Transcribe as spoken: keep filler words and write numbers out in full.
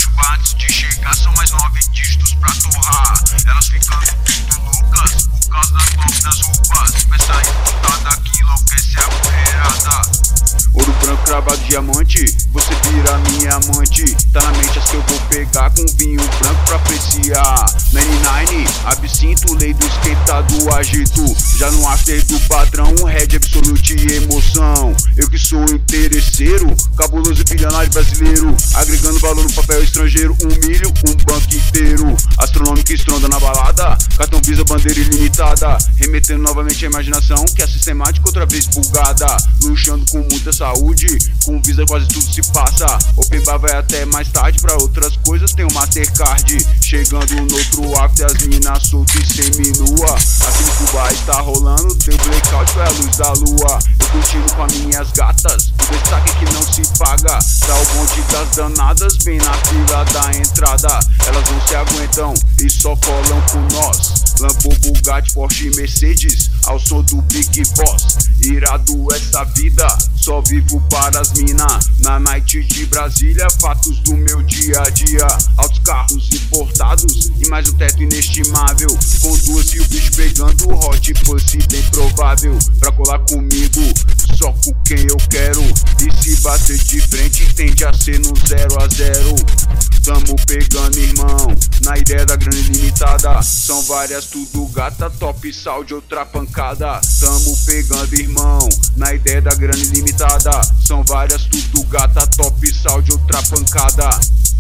chuva antes de chegar, são mais nove dígitos pra torrar. Elas ficando tudo loucas por causa das top das roupas. Peça importada que enlouquece a mulherada. Ouro branco cravado diamante, você vira minha amante. Tá na mente as que eu vou pegar com vinho branco pra apreciar. noventa e nove, absinto, lei do esquentado agito. Já no after do padrão, red absolute e emoção. Eu que sou interesseiro, cabuloso bilionário brasileiro, agregando valor no papel estrangeiro. Um milho, um banco inteiro. Astronômico estronda na balada, cartão Visa, bandeira ilimitada. Remetendo novamente a imaginação, que é sistemática outra vez bugada. Luxando com muita saúde, com Visa quase tudo se passa. Open bar vai até mais tarde, pra outras coisas tem o Mastercard. Chegando no outro after, as minas soltas e seminua. Aqui no Cuba está rolando, teu blackout é a luz da lua. Eu curtindo com as minhas gatas, o destaque que não se paga. Tá o bonde das danadas, bem na fila da entrada. Elas não se aguentam e só colam com nós. Lambo, Bugatti, Porsche e Mercedes, ao som do Big Boss. Irado essa vida, só vivo para as mina. Na night de Brasília, fatos do meu dia a dia. Altos carros importados e mais um teto inestimável. Com duas e o bicho pegando hot pussy bem provável. Pra colar comigo, só com quem eu quero. E se bater de frente, tende a ser no zero a zero. Tamo pegando, irmão, na ideia da grana ilimitada. São várias, tudo gata, top sound, outra pancada. Tamo pegando, irmão, na ideia da grana ilimitada. São várias, tudo gata, top sound, outra pancada.